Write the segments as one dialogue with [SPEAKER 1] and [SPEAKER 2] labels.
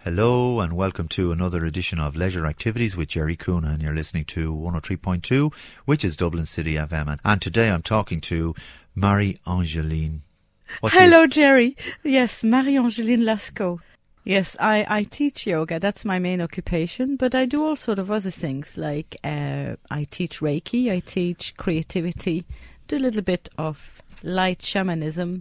[SPEAKER 1] Hello and welcome to another edition of Leisure Activities with Jerry Coonan, and you're listening to 103.2, which is Dublin City FM. And today I'm talking to Marie-Angeline.
[SPEAKER 2] Hello, Jerry. Yes, Marie-Angeline Lascaux. Yes, I teach yoga. That's my main occupation, but I do all sort of other things, like I teach Reiki, I teach creativity, do a little bit of light shamanism,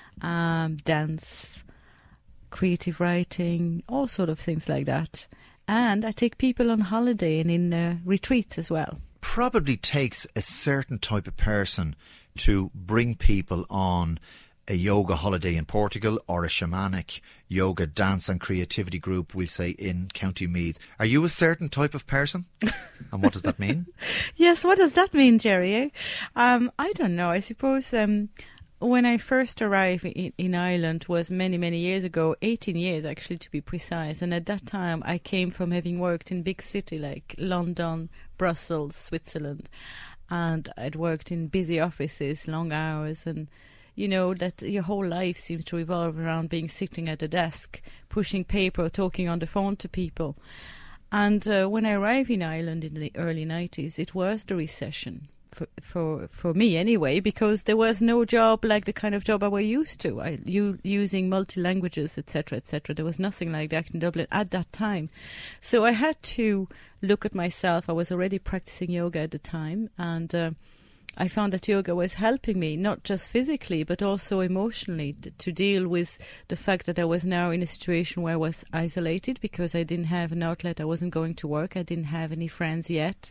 [SPEAKER 2] dance, creative writing, all sort of things like that. And I take people on holiday and in retreats as well.
[SPEAKER 1] Probably takes a certain type of person to bring people on a yoga holiday in Portugal or a shamanic yoga dance and creativity group, we'll say, in County Meath. Are you a certain type of person? And what does that mean?
[SPEAKER 2] Yes, what does that mean, Jerry? I don't know. I suppose when I first arrived in Ireland was many years ago, 18 years actually to be precise. And at that time I came from having worked in big city like London, Brussels, Switzerland. And I'd worked in busy offices, long hours, and you know that your whole life seems to revolve around being sitting at a desk, pushing paper, or talking on the phone to people. And when I arrived in Ireland in the early 90s, it was the recession. For me anyway, because there was no job like the kind of job I was used to. Using multi-languages, etc., etc. There was nothing like that in Dublin at that time. So I had to look at myself. I was already practicing yoga at the time, and I found that yoga was helping me, not just physically, but also emotionally, to deal with the fact that I was now in a situation where I was isolated because I didn't have an outlet. I wasn't going to work. I didn't have any friends yet.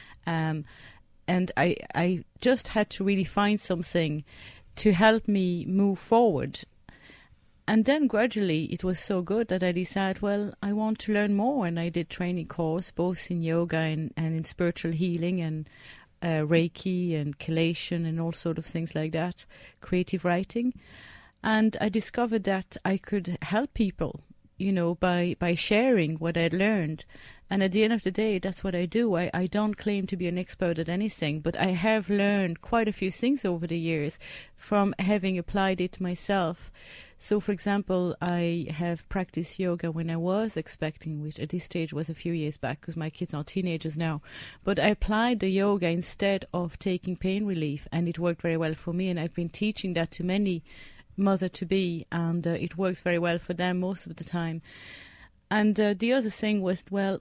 [SPEAKER 2] And I just had to really find something to help me move forward. And then gradually it was so good that I decided, well, I want to learn more. And I did training course, both in yoga and in spiritual healing and Reiki and chelation and all sort of things like that, creative writing. And I discovered that I could help people, you know, by sharing what I'd learned. And at the end of the day, that's what I do. I don't claim to be an expert at anything, but I have learned quite a few things over the years from having applied it myself. So, for example, I have practiced yoga when I was expecting, which at this stage was a few years back because my kids are teenagers now. But I applied the yoga instead of taking pain relief, and it worked very well for me. And I've been teaching that to many mother-to-be, and it works very well for them most of the time. And the other thing was, well,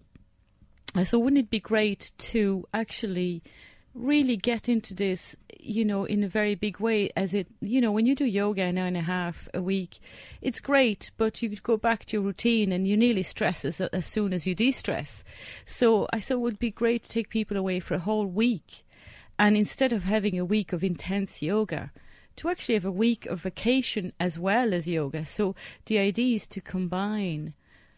[SPEAKER 2] so wouldn't it be great to actually really get into this, you know, in a very big way, as it, you know, when you do yoga an hour and a half a week, it's great, but you go back to your routine and you nearly stress as soon as you de-stress. So I thought it would be great to take people away for a whole week. And instead of having a week of intense yoga, to actually have a week of vacation as well as yoga. So the idea is to combine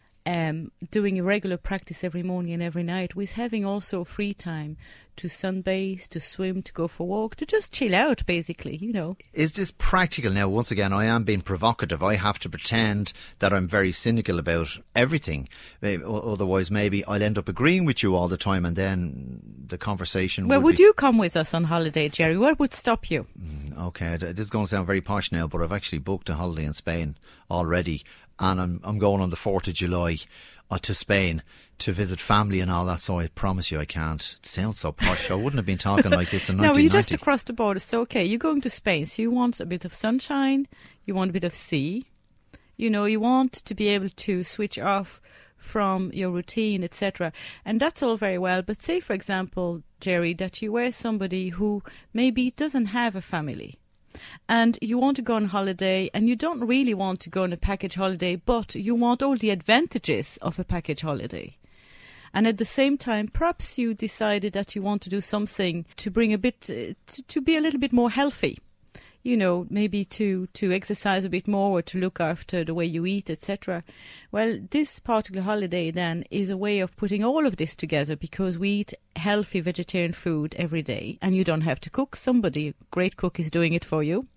[SPEAKER 2] doing a regular practice every morning and every night with having also free time to sunbathe, to swim, to go for a walk, to just chill out, basically, you know.
[SPEAKER 1] Is this practical? Now, once again, I am being provocative. I have to pretend that I'm very cynical about everything. Otherwise, maybe I'll end up agreeing with you all the time, and then the conversation
[SPEAKER 2] would you come with us on holiday, Jerry? What would stop you?
[SPEAKER 1] Okay, this is going to sound very posh now, but I've actually booked a holiday in Spain already, and I'm going on the 4th of July to Spain to visit family and all that, so I promise you I can't. It sounds so posh. I wouldn't have been talking like this in 1990.
[SPEAKER 2] No, you're just across the border, so okay, you're going to Spain, so you want a bit of sunshine, you want a bit of sea, you know, you want to be able to switch off from your routine, etc. And that's all very well, but say, for example, Jerry, that you were somebody who maybe doesn't have a family, and you want to go on holiday, and you don't really want to go on a package holiday, but you want all the advantages of a package holiday. And at the same time, perhaps you decided that you want to do something to bring a bit, to be a little bit more healthy. You know, maybe to exercise a bit more or to look after the way you eat, etc. Well, this particular holiday then is a way of putting all of this together, because we eat healthy vegetarian food every day and you don't have to cook. Somebody, a great cook, is doing it for you.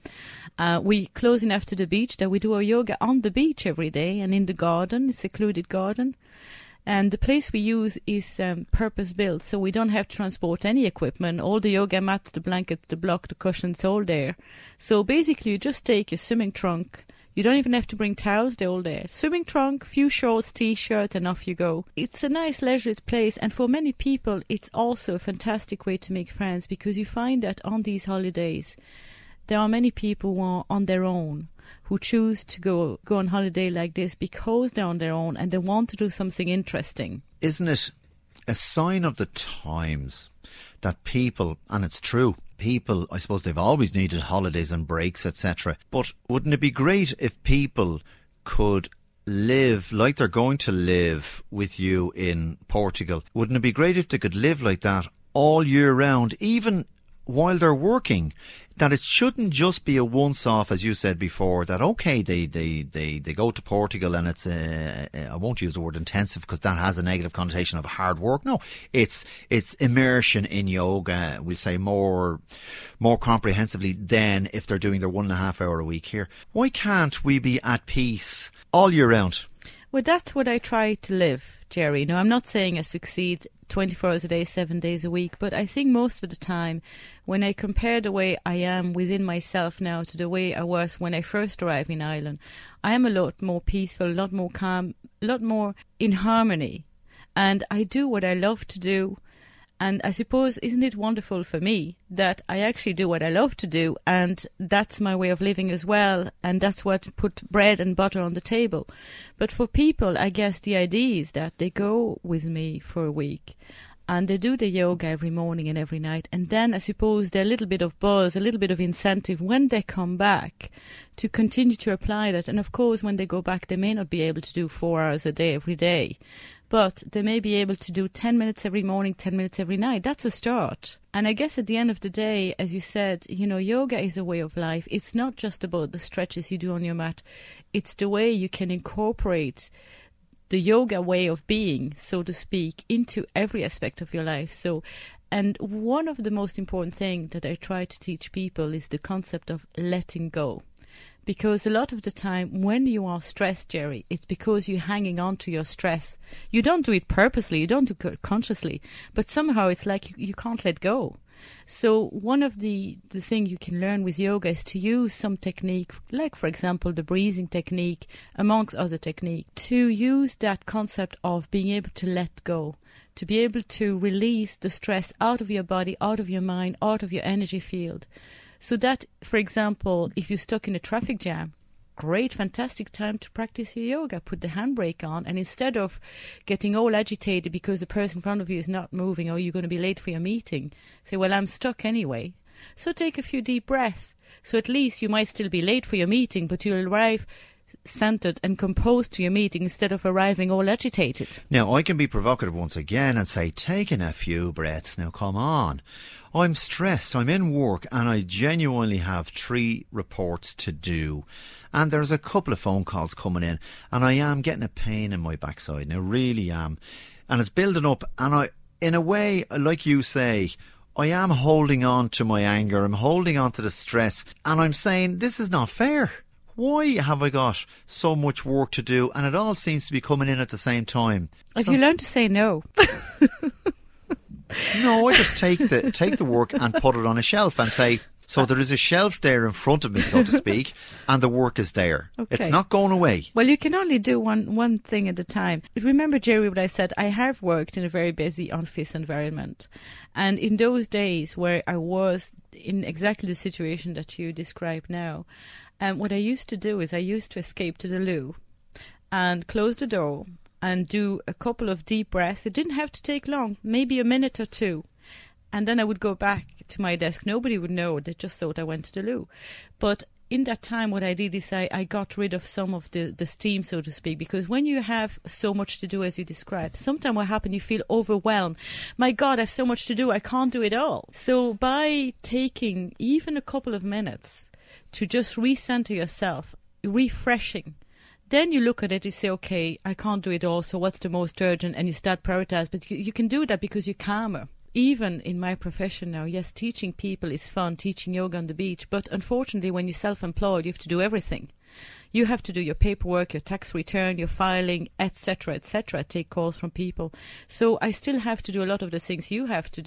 [SPEAKER 2] We close enough to the beach that we do our yoga on the beach every day and in the garden, a secluded garden. And the place we use is purpose-built, so we don't have to transport any equipment. All the yoga mats, the blanket, the block, the cushions, all there. So basically you just take your swimming trunk, You don't even have to bring towels the whole day. Swimming trunk, few shorts, t-shirt, and off you go. It's a nice leisurely place, and for many people it's also a fantastic way to make friends, because you find that on these holidays there are many people who are on their own, who choose to go on holiday like this because they're on their own and they want to do something interesting.
[SPEAKER 1] Isn't it a sign of the times that people, and it's true, people, I suppose they've always needed holidays and breaks, etc. But wouldn't it be great if people could live like they're going to live with you in Portugal? Wouldn't it be great if they could live like that all year round, even while they're working? That it shouldn't just be a once-off, as you said before, that, okay, they go to Portugal and it's, I won't use the word intensive because that has a negative connotation of hard work. No, it's immersion in yoga, we'll say more comprehensively than if they're doing their 1.5 hour a week here. Why can't we be at peace all year round?
[SPEAKER 2] Well, that's what I try to live, Jerry. Now, I'm not saying I succeed 24 hours a day, 7 days a week, but I think most of the time, when I compare the way I am within myself now to the way I was when I first arrived in Ireland, I am a lot more peaceful, a lot more calm, a lot more in harmony. And I do what I love to do. And I suppose, isn't it wonderful for me that I actually do what I love to do, and that's my way of living as well, and that's what put bread and butter on the table. But for people, I guess the idea is that they go with me for a week, and they do the yoga every morning and every night, and then I suppose they're a little bit of buzz, a little bit of incentive when they come back to continue to apply that. And of course, when they go back, they may not be able to do 4 hours a day every day, but they may be able to do 10 minutes every morning, 10 minutes every night. That's a start. And I guess at the end of the day, as you said, yoga is a way of life. It's not just about the stretches you do on your mat. It's the way you can incorporate the yoga way of being, so to speak, into every aspect of your life. And one of the most important things that I try to teach people is the concept of letting go. Because a lot of the time when you are stressed, Jerry, it's because you're hanging on to your stress. You don't do it purposely, you don't do it consciously, but somehow it's like you can't let go. So one of the things you can learn with yoga is to use some technique, like for example the breathing technique, amongst other techniques, to use that concept of being able to let go, to be able to release the stress out of your body, out of your mind, out of your energy field. So that, for example, if you're stuck in a traffic jam, great, fantastic time to practice your yoga. Put the handbrake on, and instead of getting all agitated because the person in front of you is not moving or you're going to be late for your meeting, say, well, I'm stuck anyway. So take a few deep breaths. So at least you might still be late for your meeting, but you'll arrive centered and composed to your meeting instead of arriving all agitated.
[SPEAKER 1] Now, I can be provocative once again and say, taking a few breaths. Now, come on. I'm stressed, I'm in work, and I genuinely have 3 reports to do. And there's a couple of phone calls coming in, and I am getting a pain in my backside. Now, really am. And it's building up, and I, in a way, like you say, I am holding on to my anger, I'm holding on to the stress, and I'm saying, this is not fair. Why have I got so much work to do, and it all seems to be coming in at the same time?
[SPEAKER 2] If you learn to say no.
[SPEAKER 1] No, I just take the work and put it on a shelf and say, so there is a shelf there in front of me, so to speak, and the work is there. Okay. It's not going away.
[SPEAKER 2] Well, you can only do one thing at a time. Remember, Jerry, what I said, I have worked in a very busy office environment. And in those days where I was in exactly the situation that you describe now, what I used to do is I used to escape to the loo and close the door and do a couple of deep breaths. It didn't have to take long, maybe a minute or 2. And then I would go back to my desk. Nobody would know. They just thought I went to the loo. But in that time, what I did is I got rid of some of the steam, so to speak, because when you have so much to do, as you described, sometimes what happens, you feel overwhelmed. My God, I have so much to do. I can't do it all. So by taking even a couple of minutes to just recenter yourself, refreshing, then you look at it, you say, okay, I can't do it all, so what's the most urgent? And you start prioritizing. But you can do that because you're calmer. Even in my profession now, yes, teaching people is fun, teaching yoga on the beach. But unfortunately, when you're self-employed, you have to do everything. You have to do your paperwork, your tax return, your filing, etc., take calls from people. So I still have to do a lot of the things you have to do.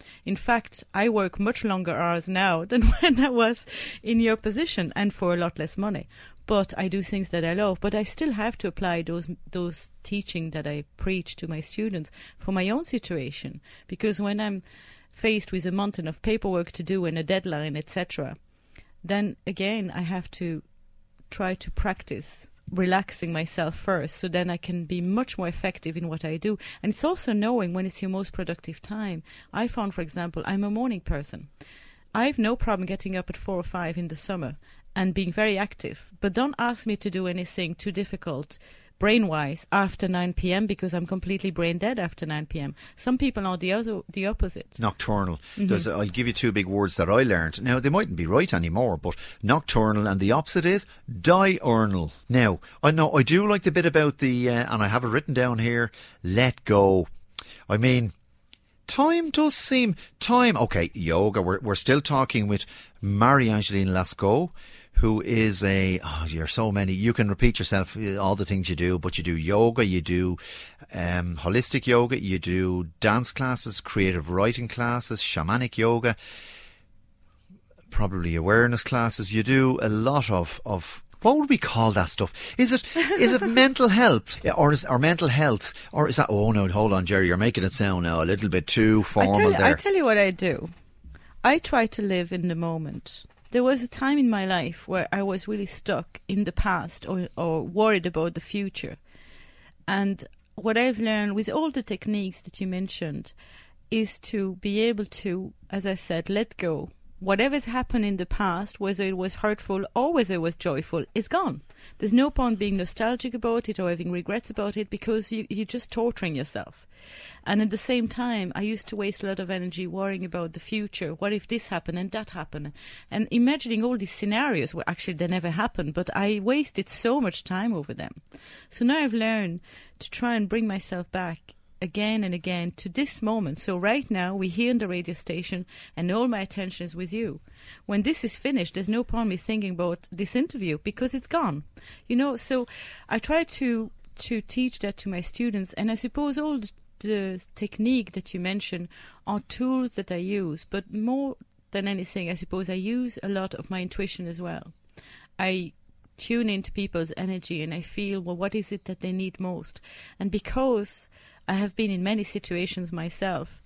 [SPEAKER 2] In fact, I work much longer hours now than when I was in your position, and for a lot less money. But I do things that I love. But I still have to apply those teaching that I preach to my students for my own situation. Because when I'm faced with a mountain of paperwork to do and a deadline, etc., then again I have to try to practice relaxing myself first, so then I can be much more effective in what I do. And it's also knowing when it's your most productive time. I found, for example, I'm a morning person. I have no problem getting up at 4 or 5 in the summer and being very active, but don't ask me to do anything too difficult brain-wise after 9 p.m. because I'm completely brain dead after 9 p.m. Some people are the opposite.
[SPEAKER 1] Nocturnal. I'll give you 2 big words that I learned. Now, they mightn't be right anymore, but nocturnal, and the opposite is diurnal. Now, I know I do like the bit about the, and I have it written down here, let go. I mean, time does seem... Okay, yoga. We're still talking with Marie-Angeline Lascaux, who is you're so many. You can repeat yourself, all the things you do, but you do yoga, you do holistic yoga, you do dance classes, creative writing classes, shamanic yoga, probably awareness classes. You do a lot of what would we call that stuff? Is it mental health, or mental health, or is that? Oh no, hold on, Jerry, you're making it sound now a little bit too formal there.
[SPEAKER 2] I tell you what I do. I try to live in the moment. There was a time in my life where I was really stuck in the past or worried about the future. And what I've learned with all the techniques that you mentioned is to be able to, as I said, let go. Whatever's happened in the past, whether it was hurtful or whether it was joyful, is gone. There's no point being nostalgic about it or having regrets about it, because you're just torturing yourself. And at the same time, I used to waste a lot of energy worrying about the future. What if this happened and that happened? And imagining all these scenarios where actually they never happened, but I wasted so much time over them. So now I've learned to try and bring myself back again and again to this moment. So right now we're here in the radio station and all my attention is with you. When this is finished, there's no point me thinking about this interview because it's gone. So I try to teach that to my students, and I suppose all the technique that you mentioned are tools that I use, but more than anything, I suppose I use a lot of my intuition as well. I tune into people's energy and I feel, well, what is it that they need most? And because I have been in many situations myself,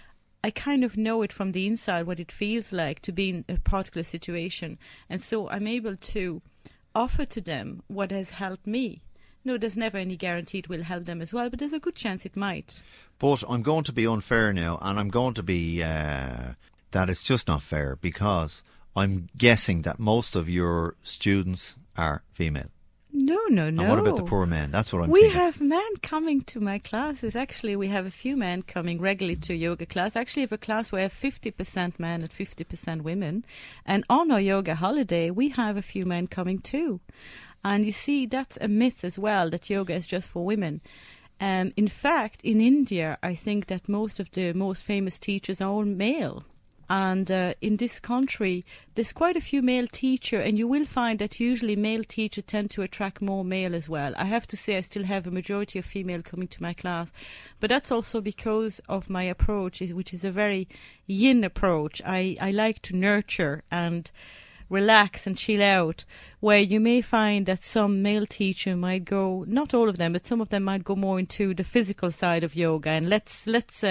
[SPEAKER 2] I kind of know it from the inside what it feels like to be in a particular situation. And so I'm able to offer to them what has helped me. No, there's never any guarantee it will help them as well, but there's a good chance it might.
[SPEAKER 1] But I'm going to be unfair now, and I'm going to be that it's just not fair, because I'm guessing that most of your students are female.
[SPEAKER 2] No.
[SPEAKER 1] And what about the poor men? That's what I'm
[SPEAKER 2] thinking.
[SPEAKER 1] We
[SPEAKER 2] have men coming to my classes. Actually, we have a few men coming regularly to yoga class. Actually, I have a class where I have 50% men and 50% women. And on our yoga holiday, we have a few men coming too. And you see, that's a myth as well, that yoga is just for women. In fact, in India, I think that most of the most famous teachers are all male. And in this country, there's quite a few male teachers, and you will find that usually male teachers tend to attract more male as well. I have to say I still have a majority of female coming to my class, but that's also because of my approach, which is a very yin approach. I like to nurture and relax and chill out, where you may find that some male teacher might go, not all of them, but some of them might go more into the physical side of yoga and let's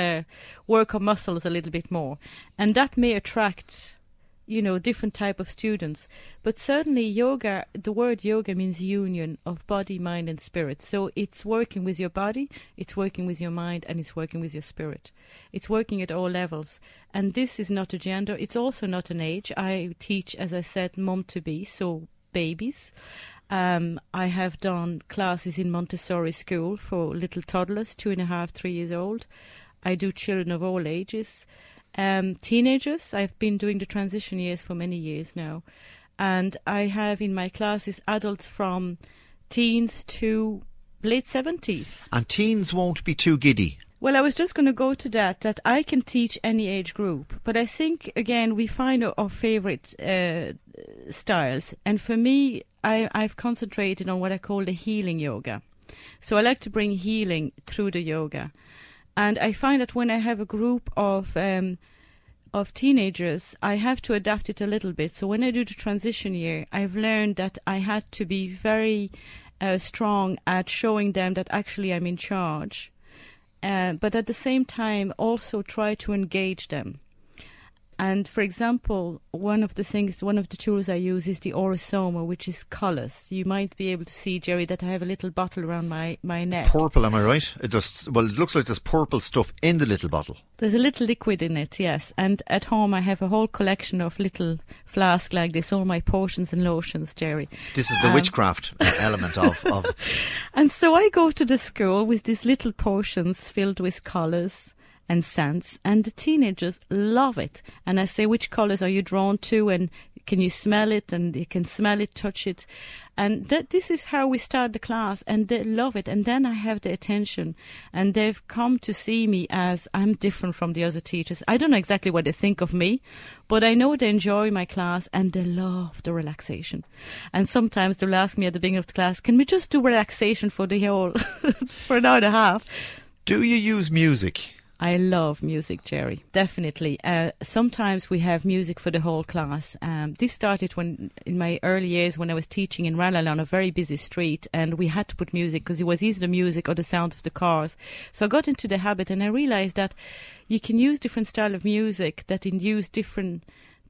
[SPEAKER 2] work our muscles a little bit more, and that may attract different type of students. But certainly yoga, the word yoga means union of body, mind and spirit. So it's working with your body, it's working with your mind, and it's working with your spirit. It's working at all levels. And this is not a gender, it's also not an age. I teach, as I said, mom-to-be, so babies. I have done classes in Montessori school for little toddlers, 2.5, 3 years old. I do children of all ages. Teenagers, I've been doing the transition years for many years now. And I have in my classes adults from teens to late 70s.
[SPEAKER 1] And teens won't be too giddy.
[SPEAKER 2] Well, I was just going to go to that I can teach any age group. But I think, again, we find our favourite styles. And for me, I've concentrated on what I call the healing yoga. So I like to bring healing through the yoga. And I find that when I have a group of of teenagers, I have to adapt it a little bit. So when I do the transition year, I've learned that I had to be very strong at showing them that actually I'm in charge. But at the same time, also try to engage them. And for example, one of the tools I use is the Orosoma, which is colours. You might be able to see, Jerry, that I have a little bottle around my neck.
[SPEAKER 1] Purple, am I right? It looks like there's purple stuff in the little bottle.
[SPEAKER 2] There's a little liquid in it, yes. And at home I have a whole collection of little flasks like this, all my potions and lotions, Jerry.
[SPEAKER 1] This is the witchcraft element of...
[SPEAKER 2] And so I go to the school with these little potions filled with colours and scents, and the teenagers love it. And I say, which colours are you drawn to, and can you smell it? And you can smell it, touch it. And this is how we start the class, and they love it. And then I have the attention, and they've come to see me as I'm different from the other teachers. I don't know exactly what they think of me, but I know they enjoy my class, and they love the relaxation. And sometimes they'll ask me at the beginning of the class, can we just do relaxation for the whole, for an hour and a half?
[SPEAKER 1] Do you use music?
[SPEAKER 2] I love music, Jerry, definitely. Sometimes we have music for the whole class. This started in my early years when I was teaching in Ranelagh on a very busy street, and we had to put music because it was either the music or the sound of the cars. So I got into the habit, and I realised that you can use different style of music that induce different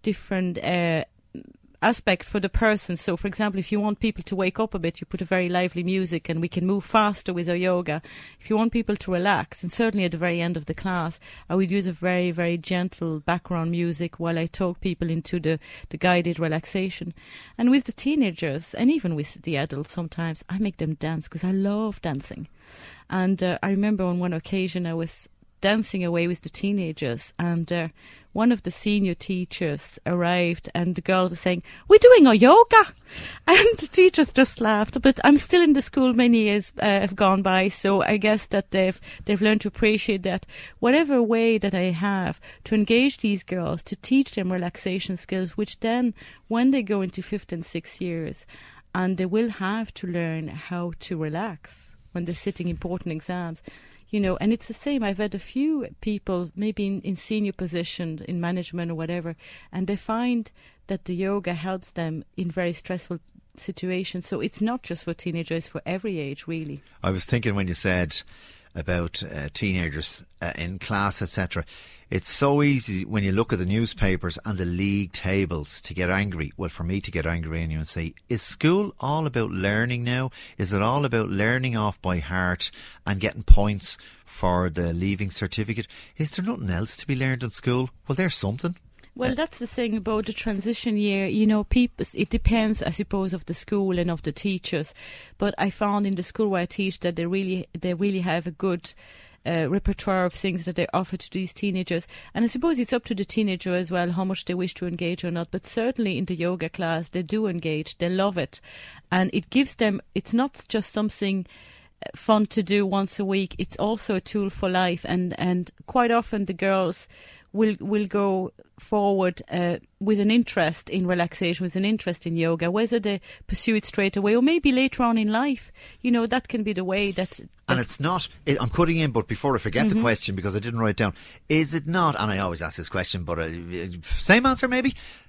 [SPEAKER 2] aspect for the person. So for example, if you want people to wake up a bit, you put a very lively music and we can move faster with our yoga. If you want people to relax, and certainly at the very end of the class, I would use a very, very gentle background music while I talk people into the guided relaxation. And with the teenagers, and even with the adults sometimes, I make them dance because I love dancing. And I remember on one occasion I was dancing away with the teenagers, and one of the senior teachers arrived, and the girl was saying, we're doing our yoga, and the teachers just laughed. But I'm still in the school, many years have gone by, so I guess that they've learned to appreciate that whatever way that I have to engage these girls, to teach them relaxation skills, which then when they go into 5th and 6th years, and they will have to learn how to relax when they're sitting important exams. You know, and it's the same. I've had a few people, maybe in senior position, in management or whatever, and they find that the yoga helps them in very stressful situations. So it's not just for teenagers, for every age, really.
[SPEAKER 1] I was thinking when you said about teenagers in class, etc. It's so easy when you look at the newspapers and the league tables to get angry. Well, for me to get angry and you and say, is school all about learning now? Is it all about learning off by heart and getting points for the leaving certificate? Is there nothing else to be learned in school? Well, there's something.
[SPEAKER 2] Well, that's the thing about the transition year. You know, people, it depends, I suppose, of the school and of the teachers. But I found in the school where I teach that they really have a good repertoire of things that they offer to these teenagers. And I suppose it's up to the teenager as well how much they wish to engage or not. But certainly in the yoga class, they do engage. They love it. And it gives them, it's not just something fun to do once a week. It's also a tool for life. And quite often the girls will go forward with an interest in relaxation, with an interest in yoga, whether they pursue it straight away or maybe later on in life. You know, that can be the way that...
[SPEAKER 1] And it's not, I'm cutting in, but before I forget the question, because I didn't write it down, is it not, and I always ask this question, but same answer maybe,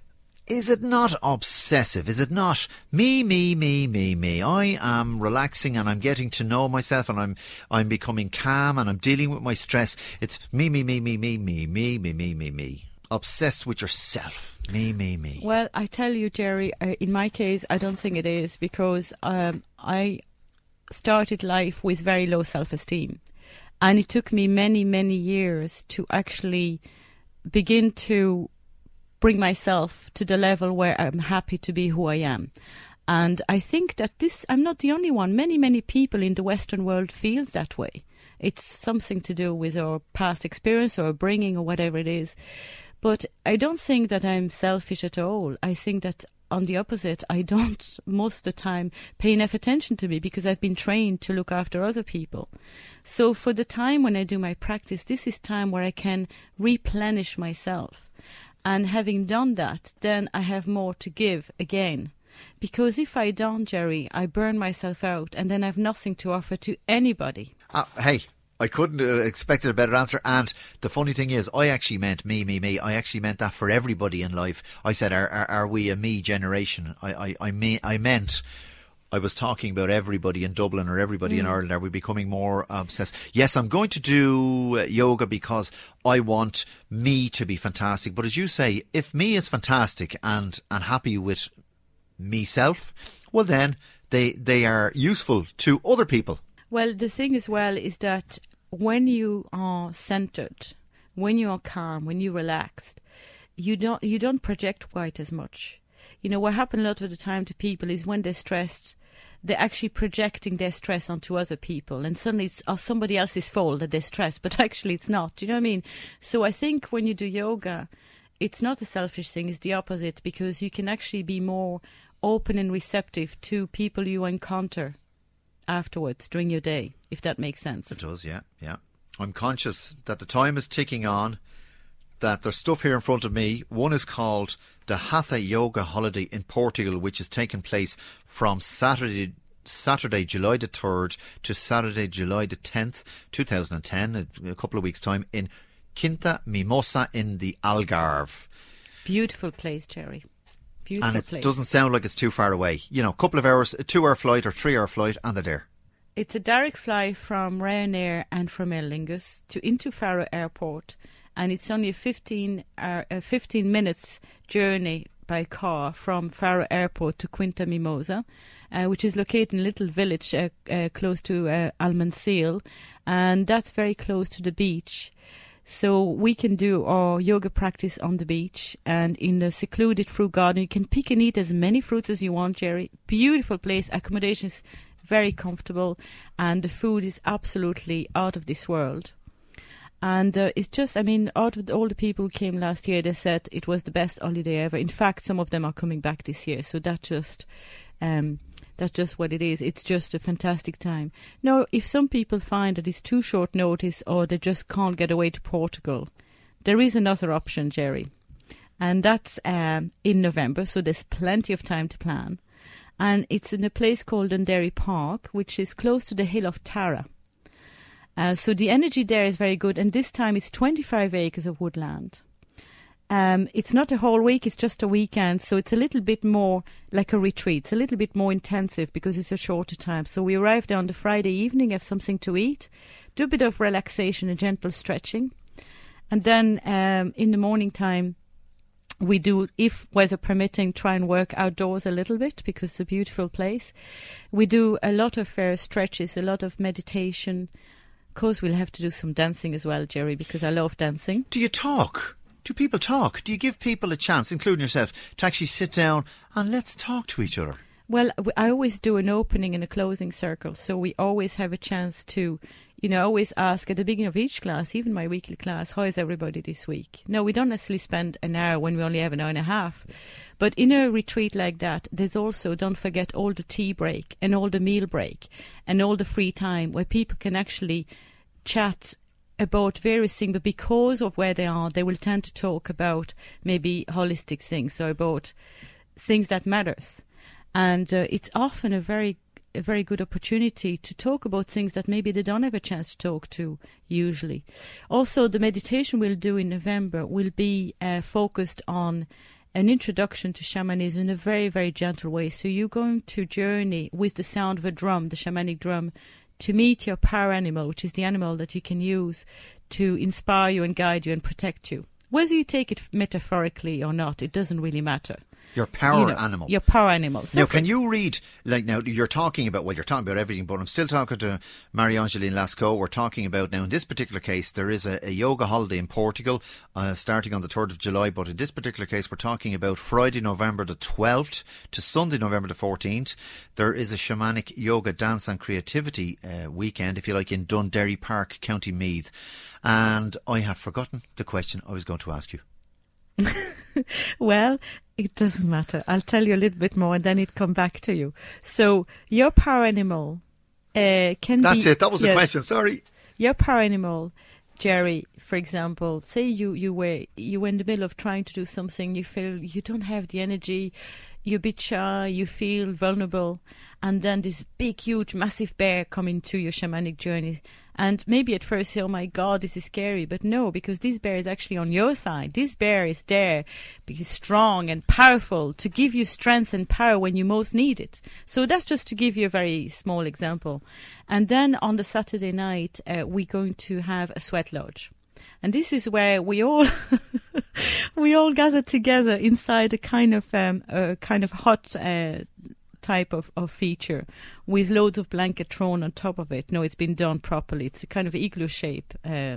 [SPEAKER 1] is it not obsessive? Is it not me? I am relaxing and I'm getting to know myself and I'm becoming calm and I'm dealing with my stress. It's me. Obsessed with yourself. Me.
[SPEAKER 2] Well, I tell you, Jerry, in my case, I don't think it is, because I started life with very low self-esteem. And it took me many, many years to actually begin to bring myself to the level where I'm happy to be who I am. And I think that I'm not the only one. Many, many people in the Western world feels that way. It's something to do with our past experience or bringing or whatever it is. But I don't think that I'm selfish at all. I think that on the opposite, I don't most of the time pay enough attention to me because I've been trained to look after other people. So for the time when I do my practice, this is time where I can replenish myself. And having done that, then I have more to give again. Because if I don't, Jerry, I burn myself out and then I have nothing to offer to anybody.
[SPEAKER 1] Hey, I couldn't have expected a better answer. And the funny thing is, I actually meant me. I actually meant that for everybody in life. I said, are we a me generation? I meant, I was talking about everybody in Dublin or everybody in Ireland. Are we becoming more obsessed? Yes, I'm going to do yoga because I want me to be fantastic. But as you say, if me is fantastic and happy with me-self, well then they are useful to other people.
[SPEAKER 2] Well, the thing as well is that when you are centered, when you are calm, when you're relaxed, you don't project quite as much. You know, what happens a lot of the time to people is when they're stressed, they're actually projecting their stress onto other people, and suddenly it's somebody else's fault that they're stressed, but actually it's not. Do you know what I mean? So I think when you do yoga, it's not a selfish thing, it's the opposite, because you can actually be more open and receptive to people you encounter afterwards during your day, if that makes sense.
[SPEAKER 1] It does, yeah. I'm conscious that the time is ticking on, that there's stuff here in front of me. One is called the Hatha Yoga Holiday in Portugal, which is taking place from Saturday, July the 3rd to Saturday, July the 10th, 2010, a couple of weeks' time, in Quinta Mimosa in the Algarve.
[SPEAKER 2] Beautiful place, Jerry. Beautiful
[SPEAKER 1] and it
[SPEAKER 2] place.
[SPEAKER 1] Doesn't sound like it's too far away. You know, a couple of hours, a 2-hour flight or 3-hour flight, and they're there.
[SPEAKER 2] It's a direct flight from Ryanair and from Aer Lingus into Faro Airport, and it's only a 15 minutes journey by car from Faro Airport to Quinta Mimosa, which is located in a little village close to Almancil, and that's very close to the beach. So we can do our yoga practice on the beach and in the secluded fruit garden. You can pick and eat as many fruits as you want, Jerry. Beautiful place. Accommodation is very comfortable and the food is absolutely out of this world. And it's just, I mean, out of all the people who came last year, they said it was the best holiday ever. In fact, some of them are coming back this year. So that's just what it is. It's just a fantastic time. Now, if some people find that it's too short notice or they just can't get away to Portugal, there is another option, Jerry. And that's in November, so there's plenty of time to plan. And it's in a place called Dundee Park, which is close to the hill of Tara. So the energy there is very good, and this time it's 25 acres of woodland. It's not a whole week, it's just a weekend, so it's a little bit more like a retreat. It's a little bit more intensive because it's a shorter time. So we arrive there on the Friday evening, have something to eat, do a bit of relaxation and gentle stretching. And then in the morning time, we do, if weather permitting, try and work outdoors a little bit because it's a beautiful place. We do a lot of stretches, a lot of meditation. Of course, we'll have to do some dancing as well, Jerry, because I love dancing.
[SPEAKER 1] Do you talk? Do people talk? Do you give people a chance, including yourself, to actually sit down and let's talk to each other?
[SPEAKER 2] Well, I always do an opening and a closing circle, so we always have a chance to, you know, always ask at the beginning of each class, even my weekly class, how is everybody this week? No, we don't necessarily spend an hour when we only have an hour and a half. But in a retreat like that, there's also, don't forget, all the tea break and all the meal break and all the free time where people can actually chat about various things, but because of where they are, they will tend to talk about maybe holistic things or about things that matters. And it's often a very good opportunity to talk about things that maybe they don't have a chance to talk to usually. Also, the meditation we'll do in November will be focused on an introduction to shamanism in a very, very gentle way. So you're going to journey with the sound of a drum, the shamanic drum, to meet your power animal, which is the animal that you can use to inspire you and guide you and protect you. Whether you take it metaphorically or not, it doesn't really matter.
[SPEAKER 1] Your power animal.
[SPEAKER 2] Your power animal. So
[SPEAKER 1] now, can you read, like now, you're talking about everything, but I'm still talking to Marie-Angeline Lascaux. We're talking about, now in this particular case, there is a yoga holiday in Portugal starting on the 3rd of July, but in this particular case, we're talking about Friday, November the 12th to Sunday, November the 14th. There is a shamanic yoga, dance and creativity weekend, if you like, in Dundee Park, County Meath. And I have forgotten the question I was going to ask you.
[SPEAKER 2] Well, it doesn't matter. I'll tell you a little bit more and then it come back to you. So your power animal can
[SPEAKER 1] That's
[SPEAKER 2] be...
[SPEAKER 1] it. That was the question. Sorry.
[SPEAKER 2] Your power animal, Jerry, for example, say you were in the middle of trying to do something, you feel you don't have the energy, you're a bit shy, you feel vulnerable, and then this big, huge, massive bear come into your shamanic journey And maybe at first say, oh my God, this is scary. But no, because this bear is actually on your side. This bear is there because strong and powerful to give you strength and power when you most need it. So that's just to give you a very small example. And then on the Saturday night, we're going to have a sweat lodge. And this is where we all we all gather together inside a kind of hut type of feature with loads of blanket thrown on top of it. No, it's been done properly. It's a kind of igloo shape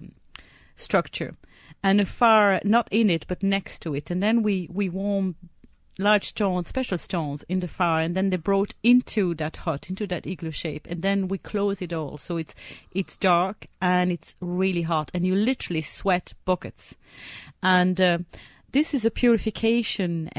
[SPEAKER 2] structure, and a fire not in it but next to it. And then we warm large stones, special stones in the fire, and then they're brought into that hut, into that igloo shape, and then we close it all. So it's dark and it's really hot, and you literally sweat buckets. And this is a purification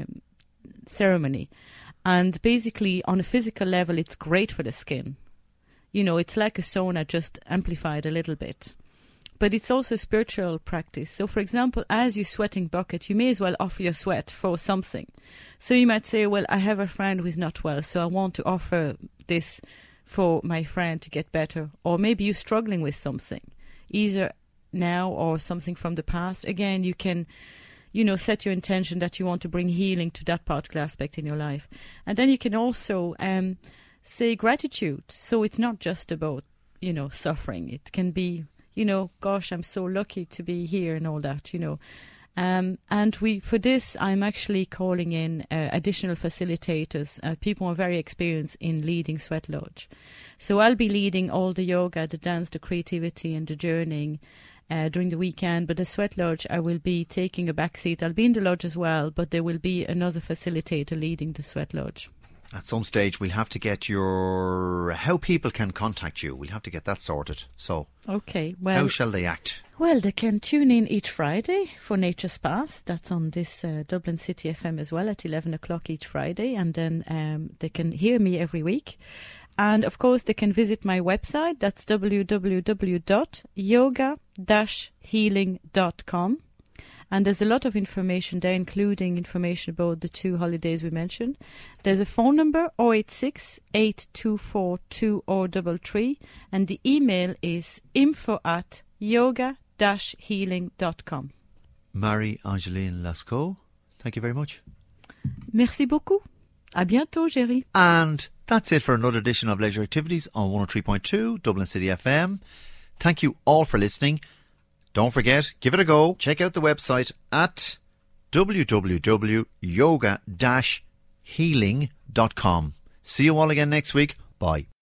[SPEAKER 2] ceremony. And basically, on a physical level, it's great for the skin. You know, it's like a sauna, just amplified a little bit. But it's also a spiritual practice. So, for example, as you're sweating bucket, you may as well offer your sweat for something. So you might say, well, I have a friend who's not well, so I want to offer this for my friend to get better. Or maybe you're struggling with something, either now or something from the past. Again, you can, set your intention that you want to bring healing to that particular aspect in your life. And then you can also say gratitude. So it's not just about, suffering. It can be, gosh, I'm so lucky to be here and all that, And for this, I'm actually calling in additional facilitators, people who are very experienced in leading Sweat Lodge. So I'll be leading all the yoga, the dance, the creativity and the journeying during the weekend. But the Sweat Lodge, I will be taking a back seat. I'll be in the lodge as well, but there will be another facilitator leading the Sweat Lodge.
[SPEAKER 1] At some stage, we'll have to get how people can contact you. We'll have to get that sorted. So,
[SPEAKER 2] okay, well,
[SPEAKER 1] how shall they act?
[SPEAKER 2] Well, they can tune in each Friday for Nature's Path. That's on this Dublin City FM as well at 11 o'clock each Friday. And then they can hear me every week. And, of course, they can visit my website. That's www.yoga-healing.com. And there's a lot of information there, including information about the 2 holidays we mentioned. There's a phone number, 086-8242-033, and the email is info@yoga-healing.com.
[SPEAKER 1] Marie-Angeline Lascaux, thank you very much.
[SPEAKER 2] Merci beaucoup. À bientôt, Jerry.
[SPEAKER 1] And that's it for another edition of Leisure Activities on 103.2 Dublin City FM. Thank you all for listening. Don't forget, give it a go. Check out the website at www.yoga-healing.com. See you all again next week. Bye.